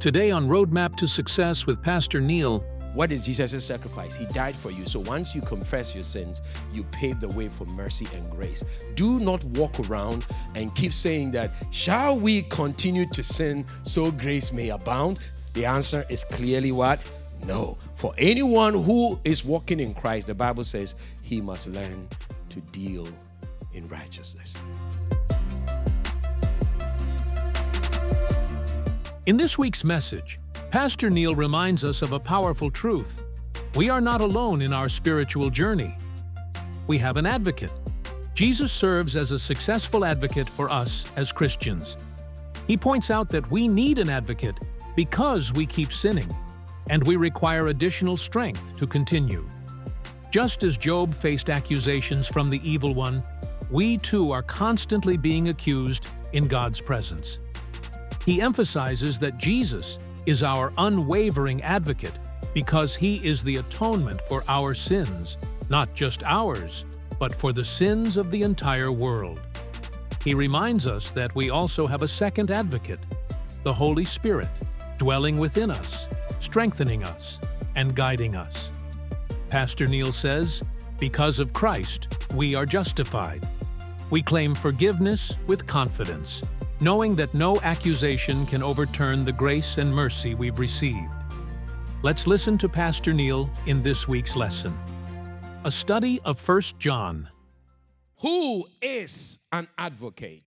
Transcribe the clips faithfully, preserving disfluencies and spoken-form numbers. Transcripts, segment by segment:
Today on Roadmap to Success with Pastor Neil. What is Jesus' sacrifice? He died for you. So once you confess your sins, you pave the way for mercy and grace. Do not walk around and keep saying that, shall we continue to sin so grace may abound? The answer is clearly what? No. For anyone who is walking in Christ, the Bible says he must learn to deal in righteousness. In this week's message, Pastor Neil reminds us of a powerful truth. We are not alone in our spiritual journey. We have an advocate. Jesus serves as a successful advocate for us as Christians. He points out that we need an advocate because we keep sinning, and we require additional strength to continue. Just as Job faced accusations from the evil one, we too are constantly being accused in God's presence. He emphasizes that Jesus is our unwavering advocate because he is the atonement for our sins, not just ours, but for the sins of the entire world. He reminds us that we also have a second advocate, the Holy Spirit, dwelling within us, strengthening us, and guiding us. Pastor Neil says, because of Christ, we are justified. We claim forgiveness with confidence, knowing that no accusation can overturn the grace and mercy we've received. Let's listen to Pastor Neil in this week's lesson. A study of First John. Who is an advocate?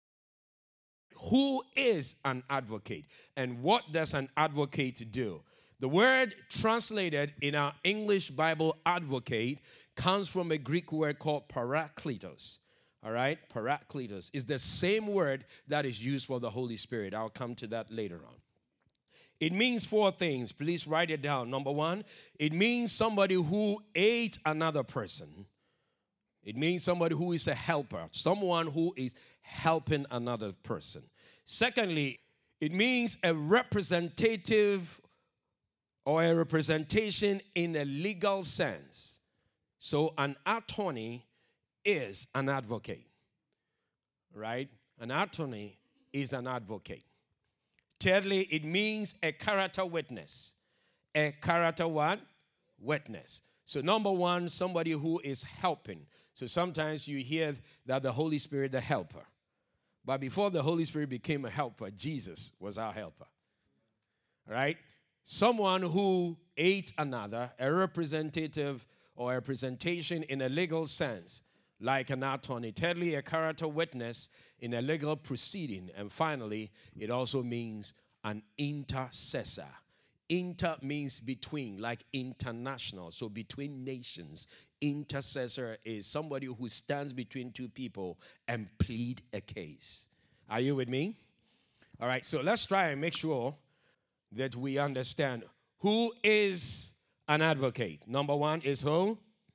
Who is an advocate? And what does an advocate do? The word translated in our English Bible, advocate, comes from a Greek word called parakletos. All right, parakletos is the same word that is used for the Holy Spirit. I'll come to that later on. It means four things. Please write it down. Number one, it means somebody who aids another person. It means somebody who is a helper, someone who is helping another person. Secondly, it means a representative or a representation in a legal sense. So an attorney is an advocate, right? An attorney is an advocate. Thirdly, it means a character witness. A character what? Witness. So number one, somebody who is helping. So sometimes you hear that the Holy Spirit, the helper. But before the Holy Spirit became a helper, Jesus was our helper. All right? Someone who aids another, a representative or a representation in a legal sense, like an attorney. Thirdly, a character witness in a legal proceeding. And finally, it also means an intercessor. Inter means between, like international, so between nations. Intercessor is somebody who stands between two people and plead a case. Are you with me? All right, so let's try and make sure that we understand who is an advocate. Number one is who?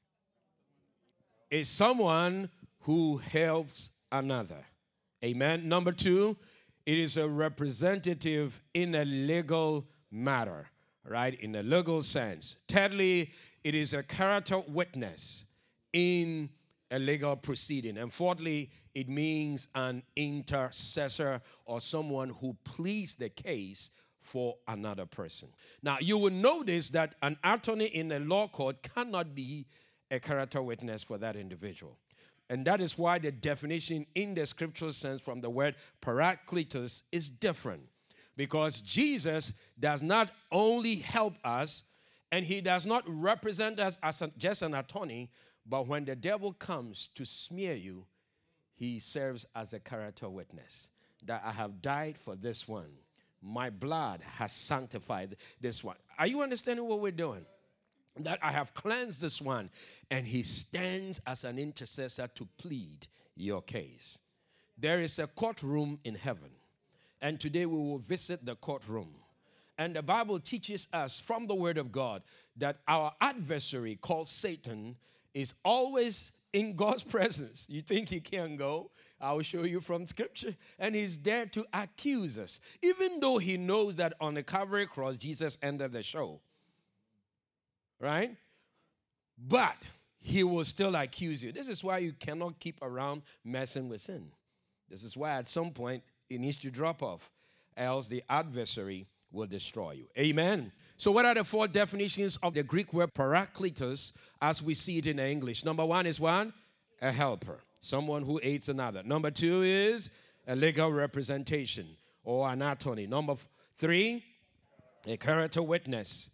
Is someone who helps another. Amen. Number two, it is a representative in a legal matter, right? In a legal sense. Thirdly, it is a character witness in a legal proceeding. And fourthly, it means an intercessor or someone who pleads the case for another person. Now, you will notice that an attorney in a law court cannot be a character witness for that individual. And that is why the definition in the scriptural sense from the word parakletos is different. Because Jesus does not only help us, and he does not represent us as a, just an attorney, but when the devil comes to smear you, he serves as a character witness. That I have died for this one. My blood has sanctified this one. Are you understanding what we're doing? That I have cleansed this one, and he stands as an intercessor to plead your case. There is a courtroom in heaven, and today we will visit the courtroom. And the Bible teaches us from the Word of God that our adversary, called Satan, is always in God's presence. You think he can't go? I will show you from Scripture. And he's there to accuse us, even though he knows that on the Calvary cross, Jesus ended the show. Right? But he will still accuse you. This is why you cannot keep around messing with sin. This is why at some point it needs to drop off, else the adversary will destroy you. Amen. So what are the four definitions of the Greek word parakletos as we see it in English? Number one is one, a helper, someone who aids another. Number two is a legal representation or an attorney. Number f- three, a character witness.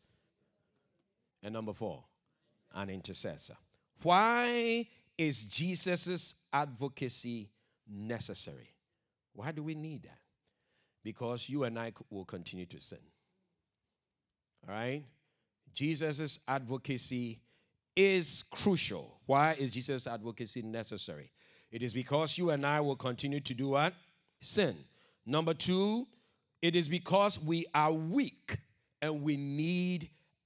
And number four, an intercessor. Why is Jesus' advocacy necessary? Why do we need that? Because you and I will continue to sin. All right? Jesus' advocacy is crucial. Why is Jesus' advocacy necessary? It is because you and I will continue to do what? Sin. Number two, it is because we are weak and we need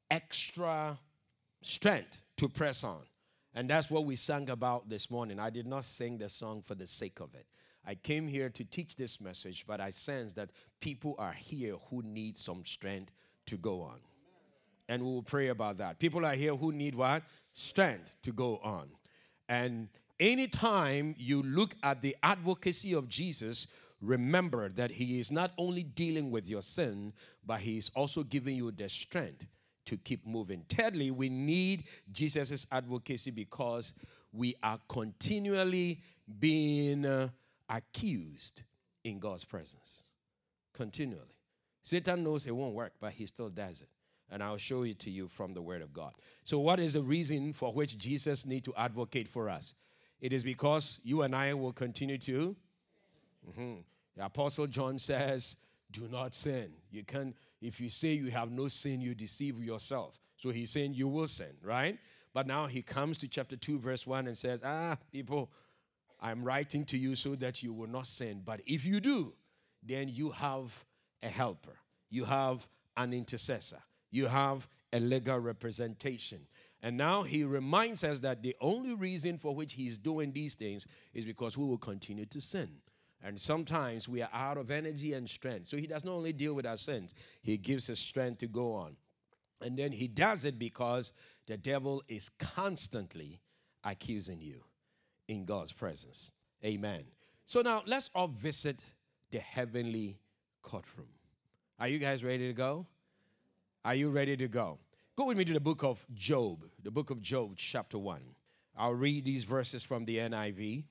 extra strength to press on. And that's what we sang about this morning. I did not sing the song for the sake of it. I came here to teach this message, but I sense that people are here who need some strength to go on. And we will pray about that. People are here who need what? Strength to go on. And anytime you look at the advocacy of Jesus, remember that he is not only dealing with your sin, but he is also giving you the strength to keep moving. Thirdly, we need Jesus' advocacy because we are continually being uh, accused in God's presence. Continually. Satan knows it won't work, but he still does it. And I'll show it to you from the Word of God. So what is the reason for which Jesus needs to advocate for us? It is because you and I will continue to. Mm-hmm. The Apostle John says, do not sin. You can, if you say you have no sin, you deceive yourself. So he's saying you will sin, right? But now he comes to chapter two, verse one and says, ah, people, I'm writing to you so that you will not sin. But if you do, then you have a helper. You have an intercessor. You have a legal representation. And now he reminds us that the only reason for which he's doing these things is because we will continue to sin. And sometimes we are out of energy and strength. So he does not only deal with our sins, he gives us strength to go on. And then he does it because the devil is constantly accusing you in God's presence. Amen. So now let's all visit the heavenly courtroom. Are you guys ready to go? Are you ready to go? Go with me to the book of Job, the book of Job, chapter one. I'll read these verses from the N I V.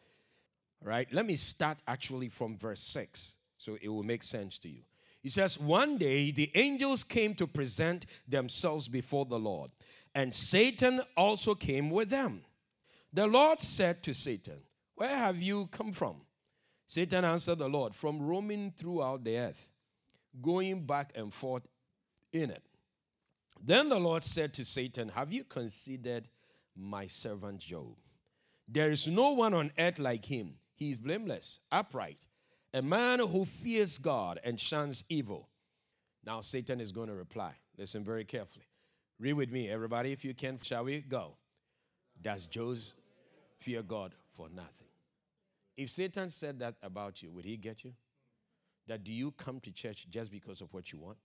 All right, let me start actually from verse six, so it will make sense to you. He says, one day the angels came to present themselves before the Lord, and Satan also came with them. The Lord said to Satan, where have you come from? Satan answered the Lord, from roaming throughout the earth, going back and forth in it. Then the Lord said to Satan, have you considered my servant Job? There is no one on earth like him. He is blameless, upright, a man who fears God and shuns evil. Now Satan is going to reply. Listen very carefully. Read with me, everybody, if you can. Shall we go? Does Job fear God for nothing? If Satan said that about you, would he get you? That do you come to church just because of what you want?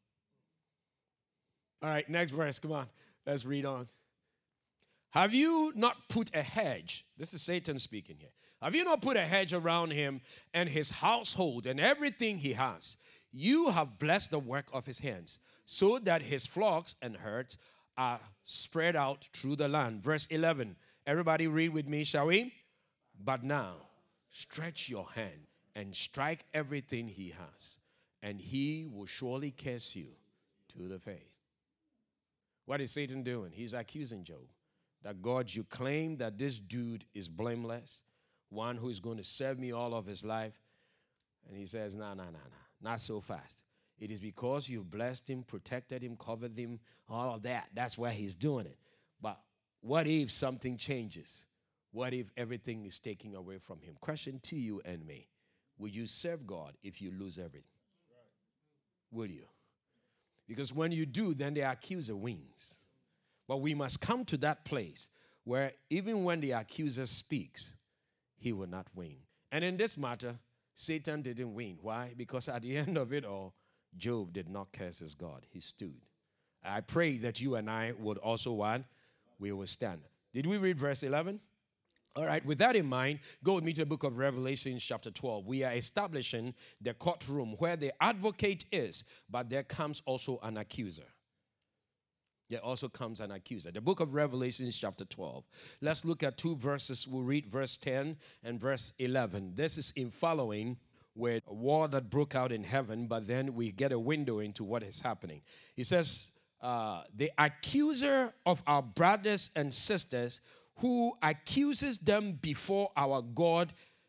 All right, next verse. Come on. Let's read on. Have you not put a hedge? This is Satan speaking here. Have you not put a hedge around him and his household and everything he has? You have blessed the work of his hands, so that his flocks and herds are spread out through the land. Verse eleven. Everybody read with me, shall we? But now, stretch your hand and strike everything he has, and he will surely curse you to the face. What is Satan doing? He's accusing Job. That God, you claim that this dude is blameless, one who is going to serve me all of his life. And he says, no, no, no, no, not so fast. It is because you blessed him, protected him, covered him, all of that. That's why he's doing it. But what if something changes? What if everything is taken away from him? Question to you and me. Will you serve God if you lose everything? Will you? Because when you do, then the accuser wins. But we must come to that place where even when the accuser speaks, he will not win. And in this matter, Satan didn't win. Why? Because at the end of it all, Job did not curse his God. He stood. I pray that you and I would also, what? We will stand. Did we read verse eleven? All right, with that in mind, go with me to the book of Revelation chapter twelve. We are establishing the courtroom where the advocate is, but there comes also an accuser. There also comes an accuser. The book of Revelation chapter twelve. Let's look at two verses. We'll read verse ten and verse eleven. This is in following with a war that broke out in heaven, but then we get a window into what is happening. He says, uh, the accuser of our brothers and sisters, who accuses them before our God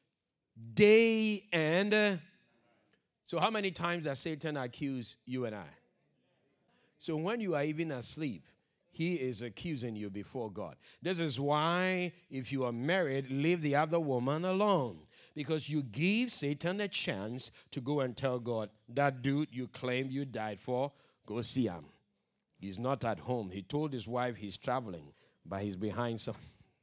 day and uh, so how many times does Satan accuse you and I? So when you are even asleep, he is accusing you before God. This is why if you are married, leave the other woman alone, because you give Satan a chance to go and tell God, that dude you claim you died for, go see him. He's not at home. He told his wife he's traveling, but he's behind some.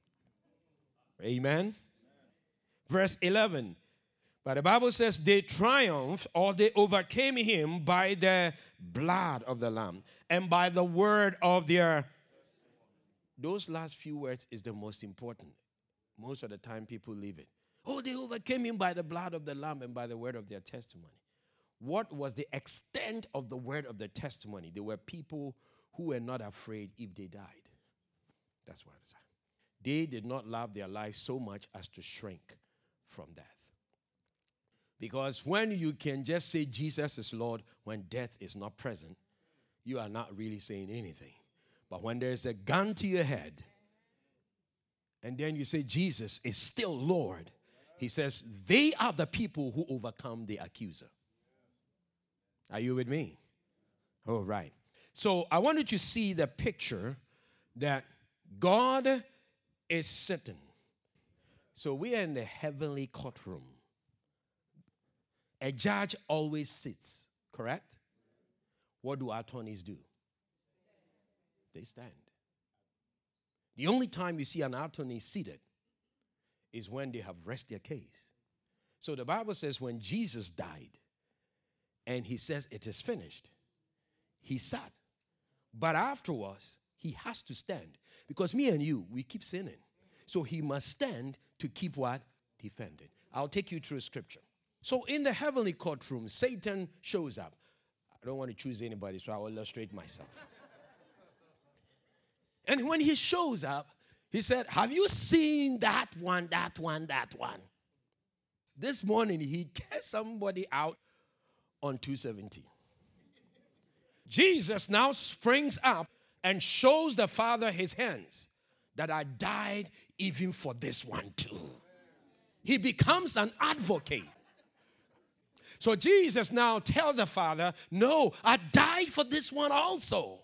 Amen? Verse eleven. But the Bible says they triumphed or they overcame him by the blood of the Lamb and by the word of their. Those last few words is the most important. Most of the time people leave it. Oh, they overcame him by the blood of the Lamb and by the word of their testimony. What was the extent of the word of the testimony? There were people who were not afraid if they died. That's what it's. They did not love their life so much as to shrink from death. Because when you can just say Jesus is Lord when death is not present, you are not really saying anything. But when there's a gun to your head, and then you say Jesus is still Lord, he says they are the people who overcome the accuser. Are you with me? All right. So I wanted to see the picture that God is sitting. So we are in the heavenly courtroom. A judge always sits, correct? What do attorneys do? They stand. The only time you see an attorney seated is when they have rested their case. So the Bible says when Jesus died and he says it is finished, he sat. But afterwards, he has to stand. Because me and you, we keep sinning. So he must stand to keep what? Defending. I'll take you through scripture. So in the heavenly courtroom, Satan shows up. I don't want to choose anybody, so I'll illustrate myself. And when he shows up, he said, have you seen that one, that one, that one? This morning, he gets somebody out on two seventy. Jesus now springs up and shows the Father his hands, that I died even for this one too. He becomes an advocate. So Jesus now tells the Father, no, I died for this one also.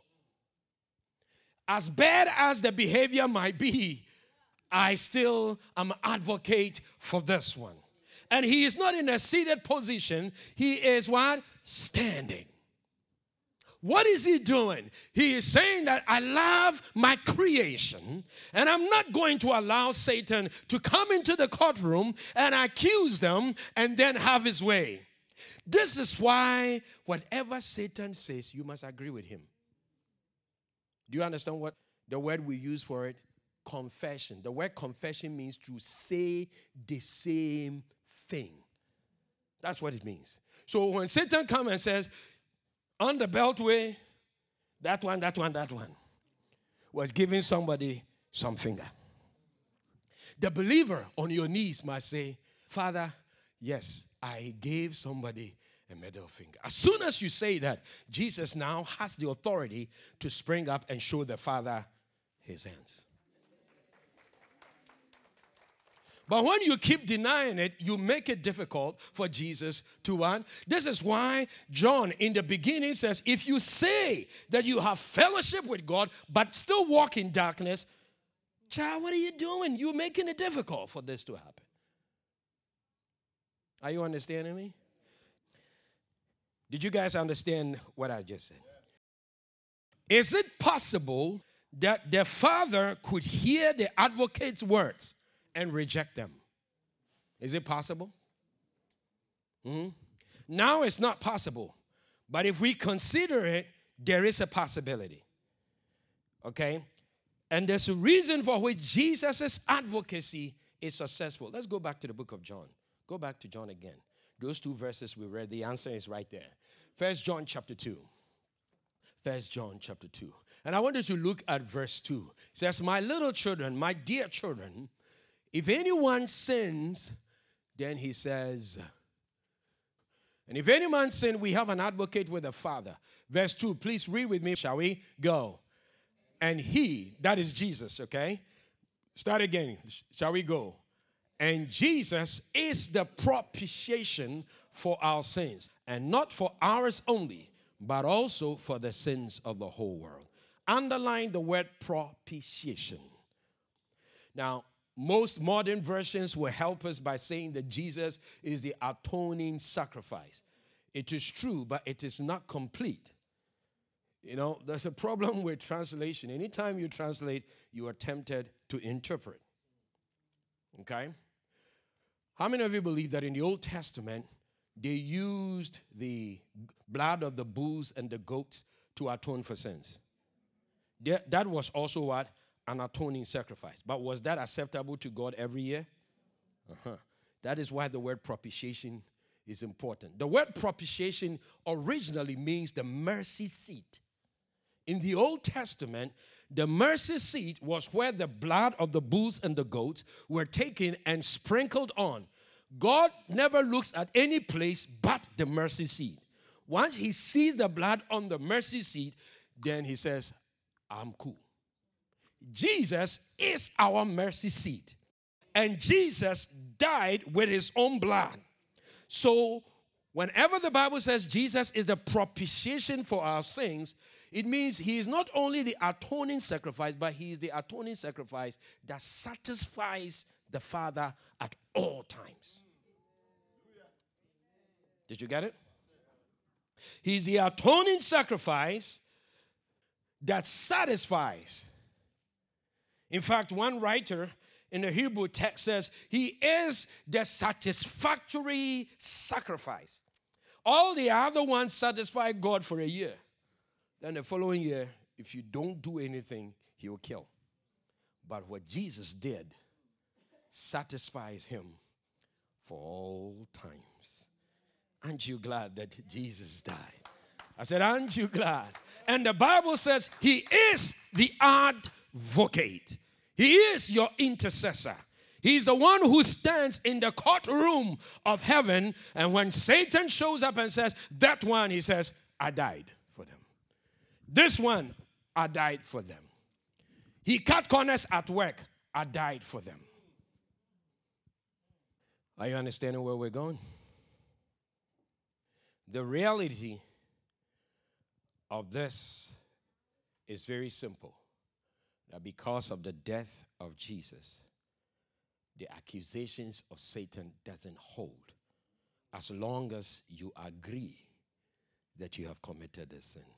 As bad as the behavior might be, I still am an advocate for this one. And he is not in a seated position. He is what? Standing. What is he doing? He is saying that I love my creation, and I'm not going to allow Satan to come into the courtroom and accuse them and then have his way. This is why whatever Satan says, you must agree with him. Do you understand what the word we use for it? Confession. The word confession means to say the same thing. That's what it means. So when Satan comes and says, on the beltway, that one, that one, that one, was giving somebody some finger. The believer on your knees must say, Father, yes, I gave somebody a middle finger. As soon as you say that, Jesus now has the authority to spring up and show the Father his hands. But when you keep denying it, you make it difficult for Jesus to what? This is why John in the beginning says, if you say that you have fellowship with God, but still walk in darkness, child, what are you doing? You're making it difficult for this to happen. Are you understanding me? Did you guys understand what I just said? Is it possible that the Father could hear the advocate's words and reject them? Is it possible? Mm-hmm. Now it's not possible. But if we consider it, there is a possibility. Okay? And there's a reason for which Jesus' advocacy is successful. Let's go back to the book of John. Go back to John again. Those two verses we read, the answer is right there. First John chapter two. First John chapter two. And I want you to look at verse two. It says, my little children, my dear children, if anyone sins, then he says, and if any man sin, we have an advocate with the Father. Verse two, please read with me, shall we? Go. And he, that is Jesus, okay? Start again. Shall we go? And Jesus is the propitiation for our sins, and not for ours only, but also for the sins of the whole world. Underline the word propitiation. Now, most modern versions will help us by saying that Jesus is the atoning sacrifice. It is true, but it is not complete. You know, there's a problem with translation. Anytime you translate, you are tempted to interpret. Okay? How many of you believe that in the Old Testament, they used the blood of the bulls and the goats to atone for sins? That was also what? An atoning sacrifice. But was that acceptable to God every year? Uh-huh. That is why the word propitiation is important. The word propitiation originally means the mercy seat. In the Old Testament, the mercy seat was where the blood of the bulls and the goats were taken and sprinkled on. God never looks at any place but the mercy seat. Once he sees the blood on the mercy seat, then he says, I'm cool. Jesus is our mercy seat. And Jesus died with his own blood. So whenever the Bible says Jesus is the propitiation for our sins, it means he is not only the atoning sacrifice, but he is the atoning sacrifice that satisfies the Father at all times. Did you get it? He's the atoning sacrifice that satisfies. In fact, one writer in the Hebrew text says, he is the satisfactory sacrifice. All the other ones satisfy God for a year. Then the following year, if you don't do anything, he will kill. But what Jesus did satisfies him for all times. Aren't you glad that Jesus died? I said, aren't you glad? And the Bible says he is the advocate. He is your intercessor. He's the one who stands in the courtroom of heaven. And when Satan shows up and says, that one, he says, I died for them. This one, I died for them. He cut corners at work. I died for them. Are you understanding where we're going? The reality of this is very simple. That because of the death of Jesus, the accusations of Satan doesn't hold as long as you agree that you have committed a sin.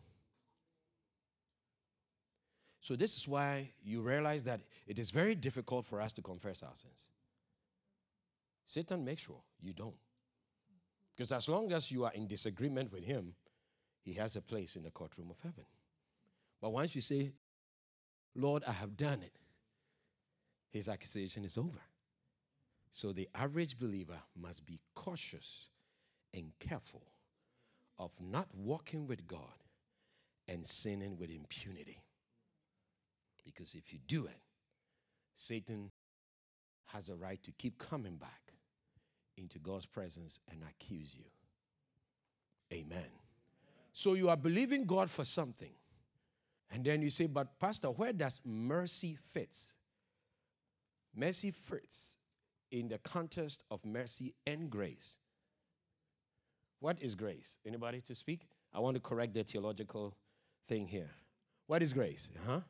So this is why you realize that it is very difficult for us to confess our sins. Satan makes sure you don't. Because as long as you are in disagreement with him, he has a place in the courtroom of heaven. But once you say, Lord, I have done it, his accusation is over. So the average believer must be cautious and careful of not walking with God and sinning with impunity. Because if you do it, Satan has a right to keep coming back into God's presence and accuse you. Amen. So you are believing God for something. And then you say, but Pastor, where does mercy fit? Mercy fits in the context of mercy and grace. What is grace? Anybody to speak? I want to correct the theological thing here. What is grace? Huh?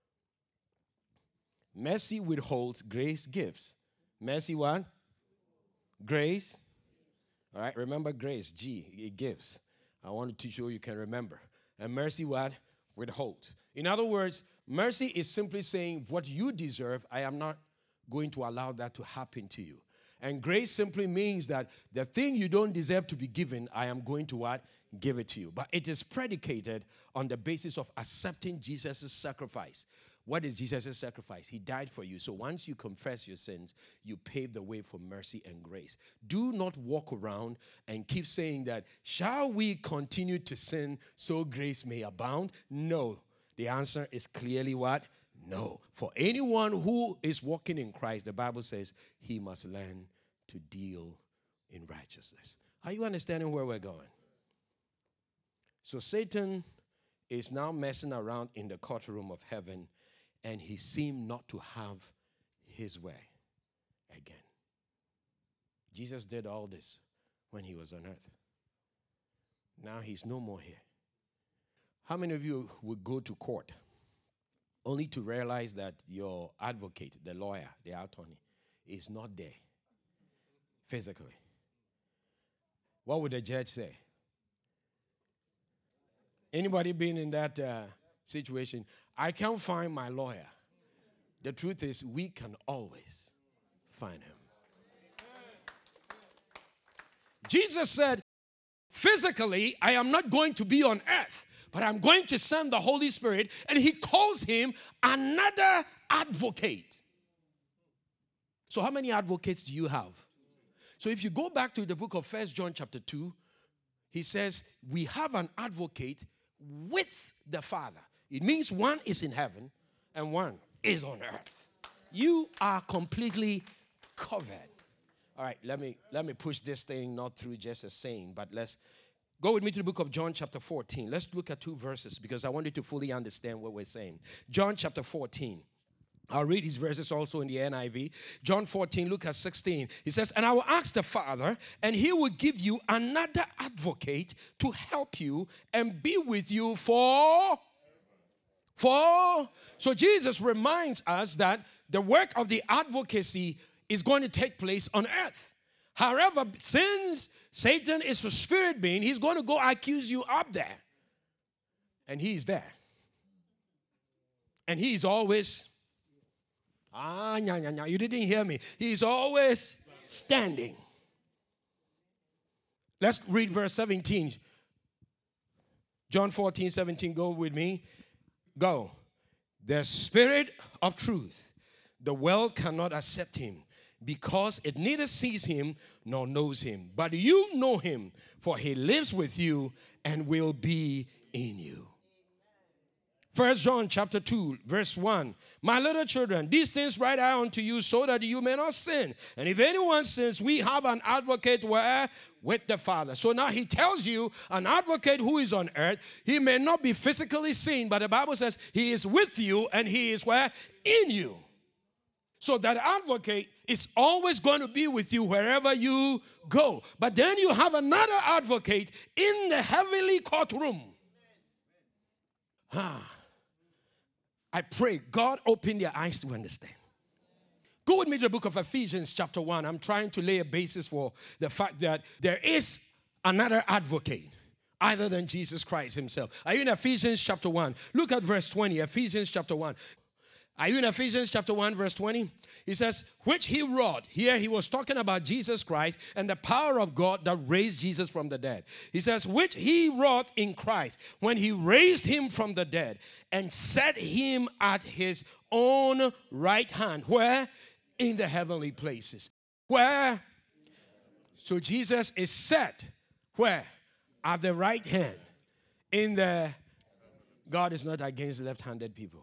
Mercy withholds, grace gives. Mercy what? Grace. All right, remember grace, G, it gives. I want to teach you you can remember. And mercy what? Withholds. In other words, mercy is simply saying what you deserve, I am not going to allow that to happen to you. And grace simply means that the thing you don't deserve to be given, I am going to what? Give it to you. But it is predicated on the basis of accepting Jesus' sacrifice. What is Jesus' sacrifice? He died for you. So once you confess your sins, you pave the way for mercy and grace. Do not walk around and keep saying that, shall we continue to sin so grace may abound? No. The answer is clearly what? No. For anyone who is walking in Christ, the Bible says he must learn to deal in righteousness. Are you understanding where we're going? So Satan is now messing around in the courtroom of heaven, and he seemed not to have his way again. Jesus did all this when he was on earth. Now he's no more here. How many of you would go to court only to realize that your advocate, the lawyer, the attorney, is not there physically? What would the judge say? Anybody been in that uh, situation? I can't find my lawyer. The truth is, we can always find him. Jesus said, physically, I am not going to be on earth, but I'm going to send the Holy Spirit, and he calls him another advocate. So how many advocates do you have? So if you go back to the book of First John chapter two, he says, we have an advocate with the Father. It means one is in heaven and one is on earth. You are completely covered. All right, let me let me push this thing not through just a saying, but let's go with me to the book of John chapter fourteen. Let's look at two verses because I want you to fully understand what we're saying. John chapter fourteen. I'll read these verses also in the N I V. John fourteen, look at sixteen. He says, and I will ask the Father, and he will give you another advocate to help you and be with you for, for. So Jesus reminds us that the work of the advocacy is going to take place on earth. However, since Satan is a spirit being, he's going to go accuse you up there. And he's there. And he's always... Ah, nya, nya, nya. You didn't hear me. He's always standing. Let's read verse seventeen. John fourteen, seventeen. Go with me. Go. The Spirit of truth. The world cannot accept him because it neither sees him nor knows him. But you know him, for he lives with you and will be in you. First John chapter two, verse one. My little children, these things write I unto you so that you may not sin. And if anyone sins, we have an advocate where? With the Father. So now he tells you an advocate who is on earth. He may not be physically seen, but the Bible says he is with you and he is where? In you. So that advocate is always going to be with you wherever you go. But then you have another advocate in the heavenly courtroom. Ah. I pray God open their eyes to understand. Go with me to the book of Ephesians chapter one. I'm trying to lay a basis for the fact that there is another advocate other than Jesus Christ himself. Are you in Ephesians chapter one? Look at verse twenty. Ephesians chapter one. Are you in Ephesians chapter one, verse twenty? He says, which he wrought. Here he was talking about Jesus Christ and the power of God that raised Jesus from the dead. He says, which he wrought in Christ when he raised him from the dead and set him at his own right hand. Where? In the heavenly places. Where? So Jesus is set. Where? At the right hand. In the... God is not against left-handed people.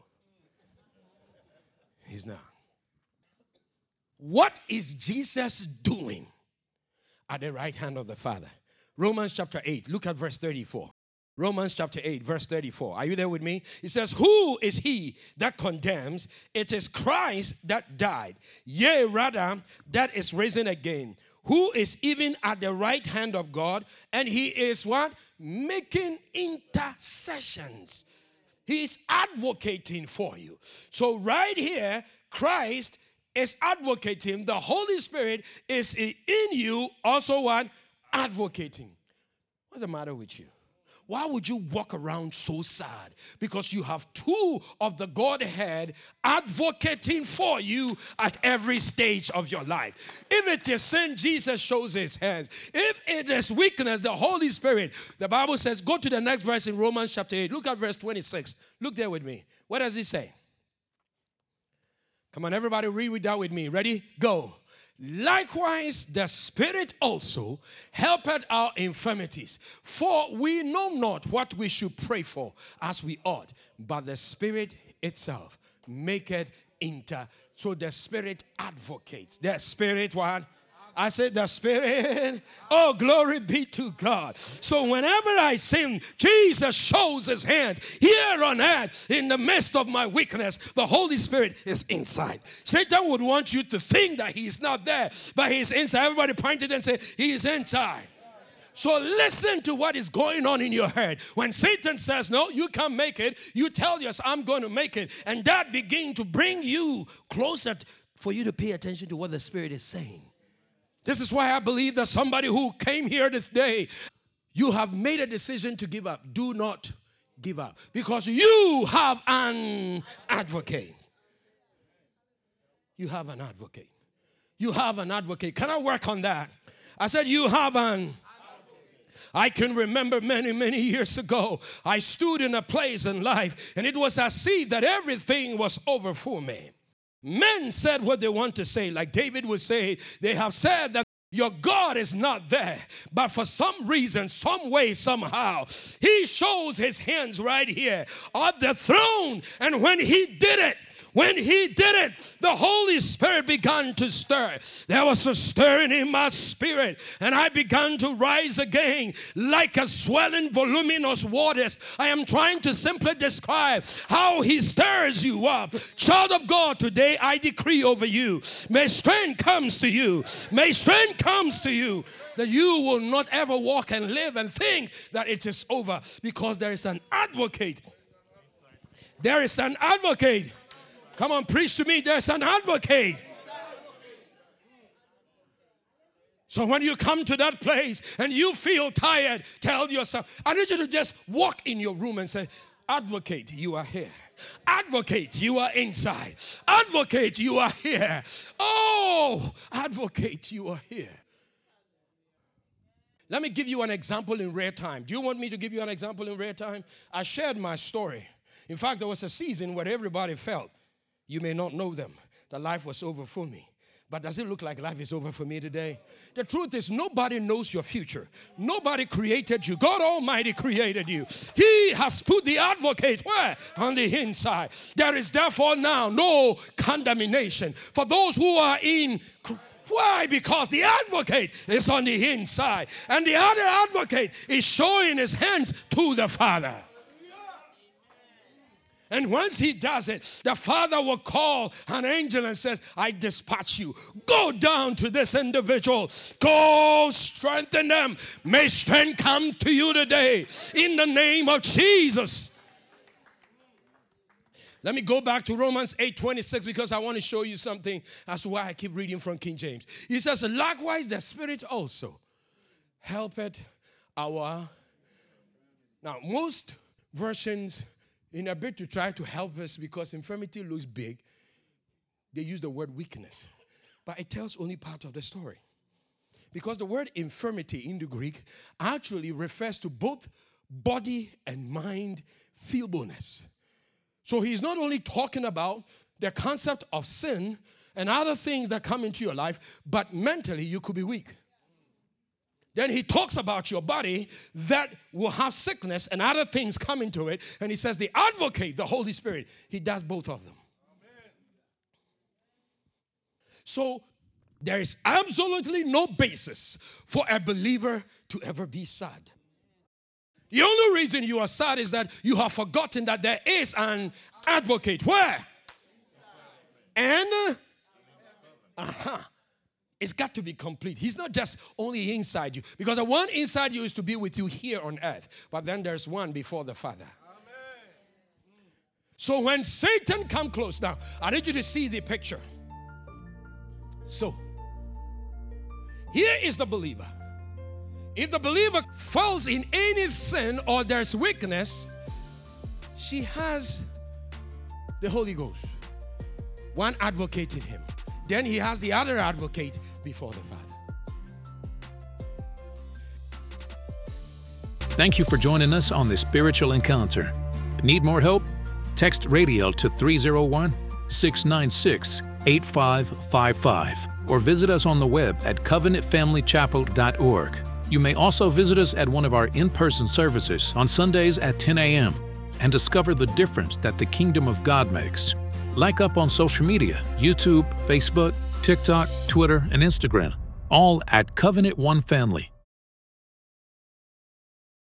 He's not. What is Jesus doing at the right hand of the Father? Romans chapter eight. Look at verse thirty-four. Romans chapter eight, verse thirty-four. Are you there with me? It says, who is he that condemns? It is Christ that died. Yea, rather, that is risen again. Who is even at the right hand of God? And he is what? Making intercessions. He's advocating for you. So right here, Christ is advocating. The Holy Spirit is in you, also what? Advocating. What's the matter with you? Why would you walk around so sad? Because you have two of the Godhead advocating for you at every stage of your life. If it is sin, Jesus shows his hands. If it is weakness, the Holy Spirit. The Bible says, go to the next verse in Romans chapter eight. Look at verse twenty-six. Look there with me. What does he say? Come on, everybody, read that with me. Ready? Go. Likewise, the Spirit also helpeth our infirmities. For we know not what we should pray for as we ought, but the Spirit itself maketh inter. So the Spirit advocates. The Spirit what? I said the Spirit. Oh, glory be to God. So whenever I sin, Jesus shows his hand here on earth in the midst of my weakness. The Holy Spirit is inside. Satan would want you to think that he's not there, but he's inside. Everybody pointed and said, he is inside. So listen to what is going on in your head. When Satan says, no, you can't make it, you tell yourself, I'm going to make it. And that begins to bring you closer for you to pay attention to what the Spirit is saying. This is why I believe that somebody who came here this day, you have made a decision to give up. Do not give up. Because you have an advocate. You have an advocate. You have an advocate. Can I work on that? I said you have an I can remember many, many years ago, I stood in a place in life, and it was as if that everything was over for me. Men said what they want to say, like David would say. They have said that your God is not there, but for some reason, some way, somehow, he shows his hands right here on the throne. And when he did it, When he did it, the Holy Spirit began to stir. There was a stirring in my spirit, and I began to rise again like a swelling, voluminous waters. I am trying to simply describe how he stirs you up. Child of God, today I decree over you, may strength comes to you. May strength comes to you, that you will not ever walk and live and think that it is over, because there is an advocate. There is an advocate. Come on, preach to me. There's an advocate. So when you come to that place and you feel tired, tell yourself, I need you to just walk in your room and say, advocate, you are here. Advocate, you are inside. Advocate, you are here. Oh, advocate, you are here. Let me give you an example in real time. Do you want me to give you an example in real time? I shared my story. In fact, there was a season where everybody felt, you may not know them, that life was over for me. But does it look like life is over for me today? The truth is, nobody knows your future. Nobody created you. God Almighty created you. He has put the advocate where? On the inside. There is therefore now no condemnation for those who are in Christ. Why? Because the advocate is on the inside. And the other advocate is showing his hands to the Father. And once he does it, the Father will call an angel and says, I dispatch you. Go down to this individual. Go strengthen them. May strength come to you today in the name of Jesus. Let me go back to Romans eight twenty-six, because I want to show you something. That's why I keep reading from King James. He says, likewise the Spirit also helpeth our... Now, most versions, in a bit to try to help us, because infirmity looks big, they use the word weakness. But it tells only part of the story. Because the word infirmity in the Greek actually refers to both body and mind feebleness. So he's not only talking about the concept of sin and other things that come into your life, but mentally you could be weak. Then he talks about your body that will have sickness and other things come into it. And he says the advocate, the Holy Spirit, he does both of them. Amen. So there is absolutely no basis for a believer to ever be sad. The only reason you are sad is that you have forgotten that there is an advocate. Where? And uh-huh. It's got to be complete. He's not just only inside you. Because the one inside you is to be with you here on earth. But then there's one before the Father. Amen. So when Satan comes close, now, I need you to see the picture. So, here is the believer. If the believer falls in any sin or there's weakness, she has the Holy Ghost. One advocate in him. Then he has the other advocate before the Father. Thank you for joining us on the Spiritual Encounter. Need more help? Text RADIAL to three oh one, six nine six, eight five five five or visit us on the web at covenant family chapel dot org. You may also visit us at one of our in-person services on Sundays at ten a m and discover the difference that the kingdom of God makes. Like up on social media, YouTube, Facebook, TikTok, Twitter, and Instagram, all at Covenant One Family.